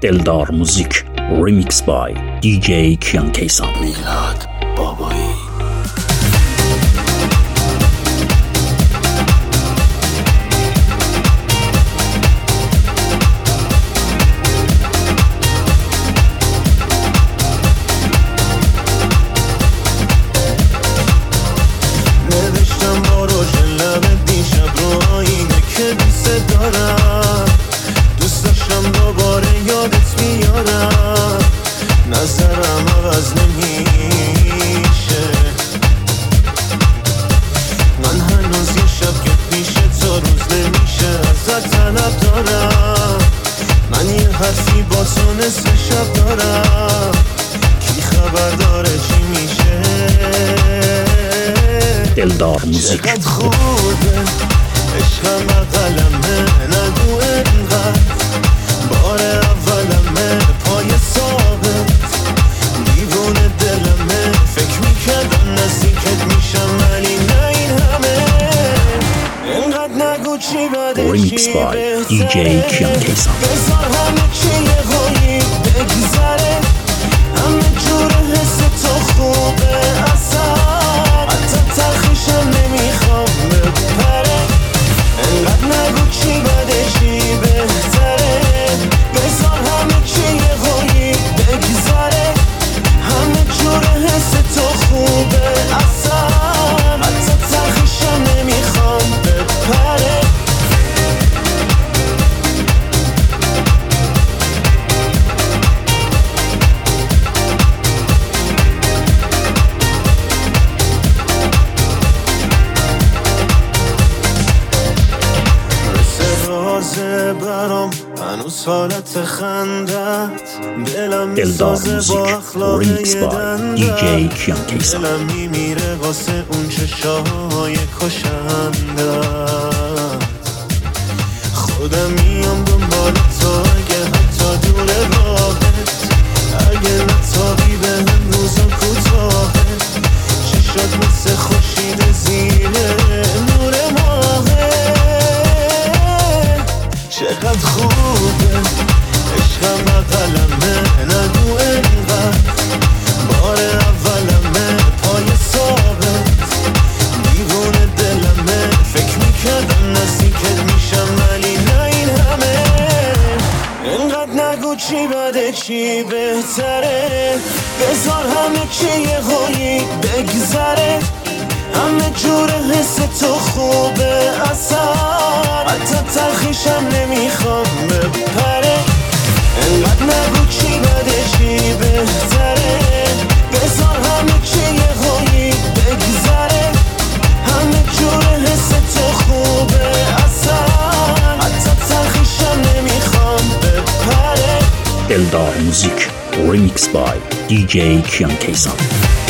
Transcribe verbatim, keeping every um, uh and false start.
دلدار موزیک ریمیکس بای دی جی کیان کیسان. میلاد بابایی. نوشتم با روشن لب دیشب رو آینه که دوست دارم، دوست داشتم دوباره یادت بیارم، نظرم عوض نمیشه. من هنوز یه شب که پیش تو روز نمیشه ازت طلب دارم. من یه حرفی با تو نصف شب دارم، کی خبر داره چی میشه. دلدار موزیک. چقدر خوبه عشقم قلمه، نگو انقدر بار اولمه، پای ثابت دیوونه دلمه. فکر میکردم نزدیکت میشم ولی نه این همه. انقدر نگو چی بده چی بهتره، دی جی کیان کیسان. بذار همه چی یه غایی بگذره، همه جور حس تو خوبه اصلا، حتی تلخیشم نمیخوام بپره. انقدر نگو چی بده چی بهتره، بذار همه چی یه غایی بگذره، همه جور حس تو خوبه اصلا، حتی تلخیشم نمیخوام بپره. برام هنوز حالت خندت، دلم میسازه با اخلاق یه دندت، دلم میمیره واسه اون چشاهای کشندت. خودم میام دنبال تو اگه حتی دور راهت، اگه نتابی به هم روزا کوتاهه، چشات مثل خورشید زیره نور ماهه. چقدر خوبه عشقم قلمه، نگو انقدر بار اولمه، پای ثابت دیوونه دلمه. فکر میکردم نزدیکت میشم ولی نه این همه. انقدر نگو چی بده چی بهتره، بذار همه چی یه غایی بگذره، همه جور حس تو خوبه اصلا، حتی تلخیشم نمیخوام بپره. انقدر نگو چی بده چی بهتره، بذار همه چی یه غایی بگذره، همه جور حس تو خوبه اصلا، حتی تلخیشم نمیخوام بپره. دلدار موزیک ریمیکس بای دی جی کیان کیسان.